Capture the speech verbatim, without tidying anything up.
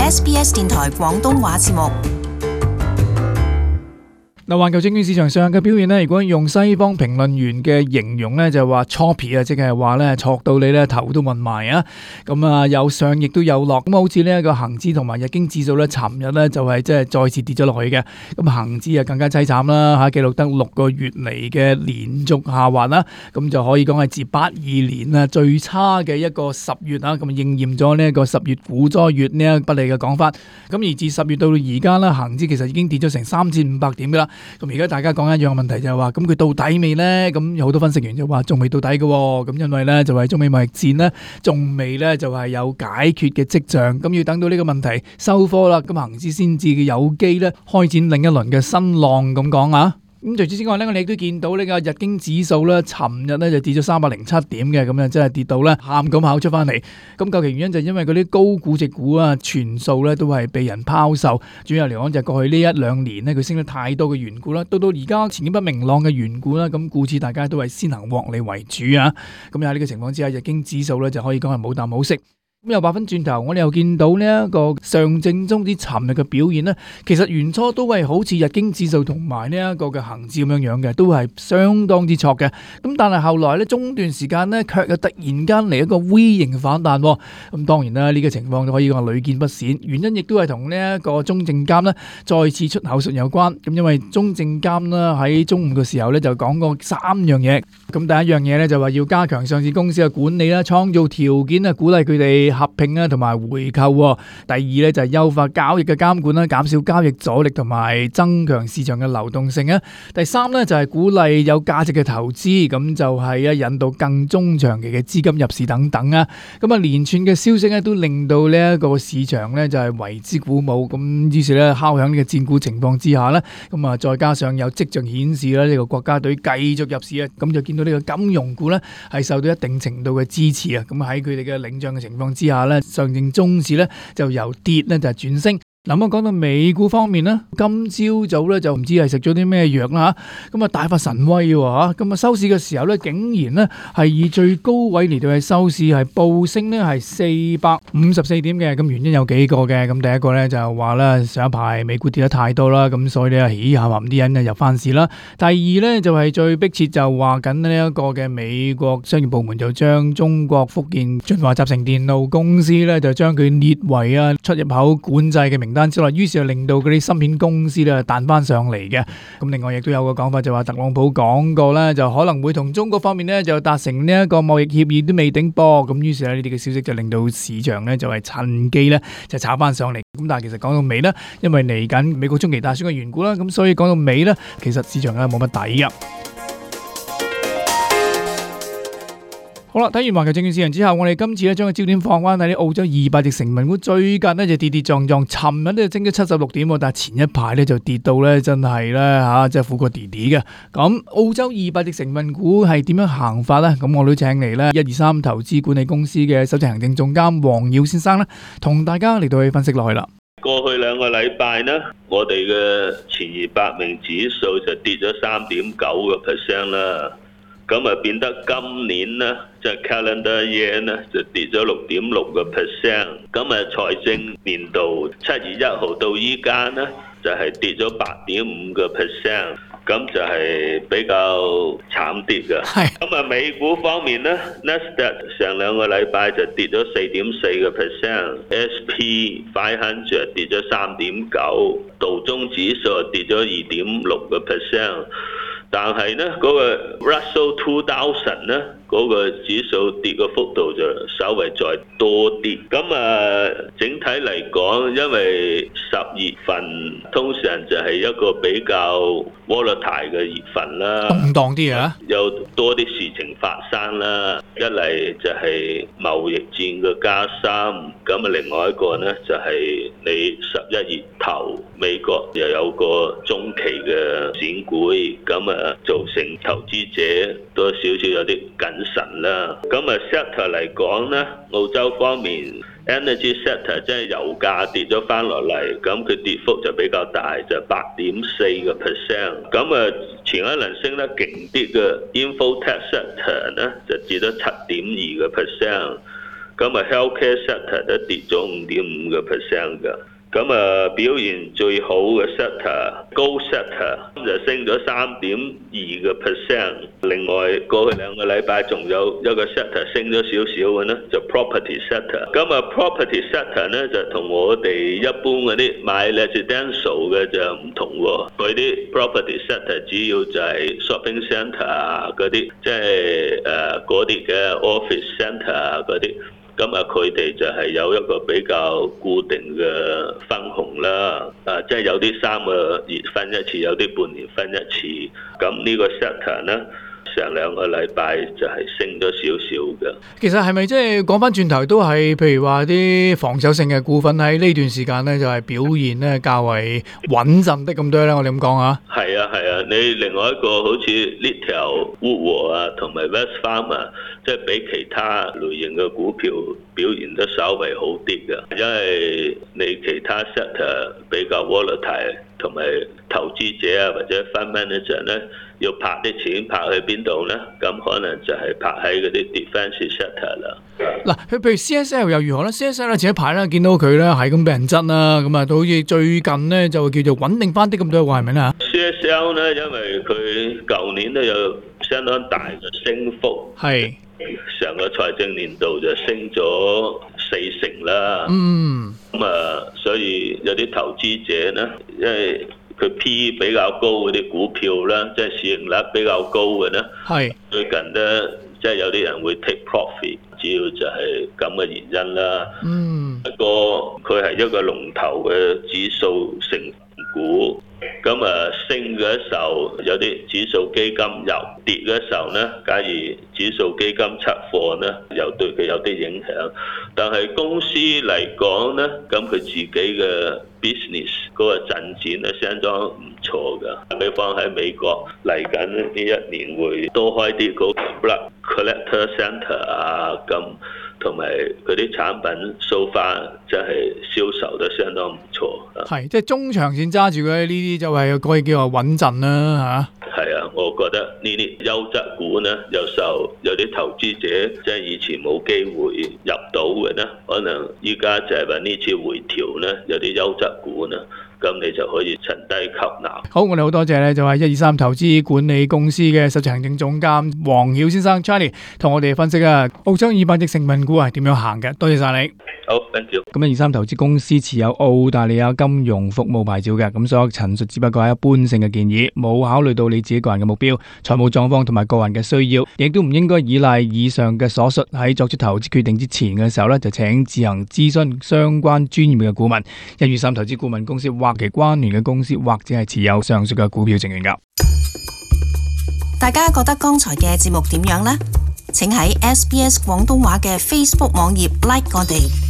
S B S 電台廣東話節目。 嗱，環球證券市場上嘅表現咧，如果用西方評論員嘅形容咧，就係話 choppy 啊，即係話咧挫到你咧頭都暈埋啊！咁啊，有上亦都有落，咁好似呢一個恒指同埋日經指數咧，尋日咧就係即係再次跌咗落去嘅。咁恒指啊更加凄慘啦嚇，記錄得六個月嚟嘅連續下滑啦，咁就可以講係自八二年啊最差嘅一個十月啊，咁應驗咗呢一個十月股災月呢一不利嘅講法。咁而自十月到而家咧，恒指其實已經跌咗成三千五百點噶啦。咁而家大家講一樣嘅問題就係話，咁佢到底未呢？咁有好多分析員就話仲未到底嘅，咁因為呢就係中美貿易戰呢，仲未呢就係有解決嘅跡象，咁要等到呢個問題收科啦，咁恒指先至有機呢開展另一輪嘅新浪咁講啊。咁除此之外咧，我哋亦都見到呢個日經指數咧，尋日咧就跌咗三百零七點嘅，咁啊真係跌到咧喊咁跑出翻嚟。咁究其原因就係因為嗰啲高估值股啊，全數咧都係被人拋售。主要嚟講就係過去呢一兩年咧，佢升得太多嘅緣故啦，到到而家前景不明朗嘅緣故啦，咁故此大家都係先行獲利為主啊。咁喺呢個情況之下，日經指數咧就可以講係冇啖好食。咁又話翻轉頭，我哋又見到呢一個上證綜指尋日嘅表現呢，其實原初都係好似日經指數同埋呢一個嘅恒指咁樣樣嘅，都係相當之挫嘅。咁但係後來呢，中段時間呢，卻又突然間嚟一個 V 型反彈。咁當然啦，呢個情況都可以講係屢見不鮮，原因亦都係同呢一個中證監呢再次出口術有關。咁因為中證監呢喺中午嘅時候呢，就講過三樣嘢。咁第一樣嘢呢，就話要加強上市公司嘅管理啦，創造條件啊，鼓勵佢哋合併啊，同埋回購。第二咧就係優化交易嘅監管啦，減少交易阻力同埋增強市場嘅流動性啊。第三咧就係鼓勵有價值嘅投資，咁就係啊引導更中長期嘅資金入市等等啊。咁啊連串嘅消息咧都令到呢一個市場咧就係為之鼓舞，咁於是咧敲響呢個戰鼓情況之下咧，咁啊再加上有跡象顯示咧呢個國家隊繼續入市啊，咁就見到呢個金融股咧係受到一定程度嘅支持啊。咁喺佢哋嘅領漲嘅情況之下咧，上證綜指咧就由跌咧就轉升。嗱，咁講到美股方面咧，今朝早咧就唔知係食咗啲咩藥啦嚇，咁啊大發神威喎嚇，咁啊收市嘅時候咧，竟然咧係以最高位嚟到係收市係報升咧係四百五十四點嘅，咁原因有幾個嘅，咁第一個咧就係話咧上一排美股跌得太多啦，咁所以咧起下話啲人啊入翻市啦。第二咧就係最迫切就話緊呢一個嘅美國商業部門就將中國福建進華集成電路公司咧就將佢列為啊出入口管制嘅名單之內，於是就令到嗰啲芯片公司咧彈翻上嚟嘅。咁另外亦都有個講法就話特朗普講過咧，就可能會同中國方面咧就達成呢一個貿易協議都未定波。咁於是呢啲嘅消息就令到市場咧就係趁機咧就炒翻上嚟。咁但係其實講到尾咧，因為嚟緊美國中期大選嘅緣故啦，咁所以講到尾咧，其實市場咧冇乜底㗎。好啦，睇完環球證券市場之後，我哋今次咧將個焦點放翻喺啲澳洲二百隻成分股，最近呢就跌跌撞撞，尋日咧升咗七十六點，但係前一排咧就跌到咧真係咧吓，即係苦過弟弟嘅。咁澳洲二百隻成分股係點樣行法呢？咁我都請嚟咧一二三投資管理公司嘅首席行政總監黃耀先生咧，同大家嚟到去分析落去啦。 過去兩個禮拜呢，我哋嘅前二百名指數就跌咗三點九個 percent 啦。咁啊變得今年呢，即係 calendar year 呢，就跌咗六點六個 percent。咁啊財政年度七月一號到依家呢，就係跌咗八點五個 percent。咁就係比較慘啲嘅。咁啊美股方面呢 Nasdaq 上兩個禮拜就跌咗四點四個 percent，S P 五百跌咗三點九，道中指數跌咗二點六個 percent。但係呢嗰個 Russell two thousand 呢嗰個指數跌嘅幅度就稍微再多啲。咁啊整體嚟講，因為十月份通常就係一個比較 volatile 嘅月份啦， 動盪啲啊， 有多啲事情發生啦。一嚟就係貿易戰嘅加深，咁啊另外一個呢就係你十一月頭美國又有個中期嘅選舉，咁啊造成投資者多少少有啲緊神啦。咁啊 sector 嚟講呢，澳洲方面 energy sector 即係油價跌咗翻落嚟，咁佢跌幅就比較大，就八點四個 percent。咁啊前一輪升得勁啲嘅 infotech sector 呢，就跌咗七點二個 percent。 咁啊 healthcare sector 都跌咗五點五個 percent 㗎。咁啊，表現最好嘅 sector 高 sector 就升咗三點二個 percent。另外過去兩個禮拜仲有一個 sector 升咗少少嘅呢，就 property sector。咁啊 property sector 呢就同我哋一般嗰啲買 residential 嘅就唔同喎。佢啲 property sector 主要就係 shopping centre 啊嗰啲，即係誒嗰啲嘅 office centre 啊嗰啲。咁啊，佢哋就係有一個比較固定嘅分紅啦，啊，即係有啲三個月分一次，有啲半年分一次。咁呢個 sector 呢，上兩個禮拜就係升咗少少嘅。 其實係咪即係講翻轉頭都係，譬如話啲防守性嘅股份喺呢段時間呢，就係表現呢較為穩陣的咁多咧？我哋咁講啊。係啊係啊，你另外一個好似呢條沃和啊，同埋 Wesfarmers，即係比其他類型嘅股票表現得稍微好啲嘅，因為你其他 sector 比較 volatile，同埋投資者啊或者 fund manager 咧要拍啲錢拍去邊度咧？咁可能就係拍喺嗰啲 defensive sector 啦。 嗱，佢譬如 C S L 又如何咧 ？C S L 咧前一排咧見到佢咧係咁俾人質啦，咁啊到好似最近咧就叫做穩定翻啲咁多話係咪咧 ？C S L 咧，因為佢舊年都有相當大嘅升幅，係上個財政年度就升咗四成啦。嗯，咁啊，所以有啲投資者咧，因為佢 P 比較高嗰啲股票啦，即係市盈率比較高嘅咧，係最近咧即係有啲人會 take profit，主要就係咁嘅原因啦。嗯，不過佢係一個龍頭嘅指數成分股。咁啊，升嘅時候有啲指數基金入，跌嘅時候呢，假如指數基金出貨呢，又對佢有啲影響。但係公司嚟講呢，咁佢自己嘅 business 嗰個進展呢，相當唔錯㗎。比方喺美國嚟緊呢一年會多開啲嗰個 blood collector centre 啊，咁同埋嗰啲產品 so far 真係銷售得相當唔錯。 係，即係中長線揸住佢呢啲就係可以叫話穩陣啦嚇。 係啊，我覺得呢啲優質股呢，有時候有啲投資者即係以前冇機會入到嘅呢，可能依家就係話呢次回調呢，有啲優質股呢，咁你就可以趁低吸納。好， 我哋好多謝咧，就係一二三投資管理公司嘅實際行政總監黃曉先生 Charlie 同我哋分析啊，澳洲二百隻成分股係點樣行嘅。多謝晒你。 好 ，thank you。 咁一二三投資公司持有澳大利亞金融服務牌照嘅，咁所有陳述只不過係一般性嘅建議，冇考慮到你自己個人嘅目標、財務狀況同埋個人嘅需要，亦都唔應該依賴以上嘅所述。喺作出投資決定之前嘅時候呢，就請自行諮詢相關專業嘅顧問。一二三投資顧問公司或其關聯嘅公司，或者係持有上述嘅股票證券噶。 大家覺得剛才嘅節目點樣呢？請喺 S B S 廣東話嘅 Facebook 網頁 like 我哋。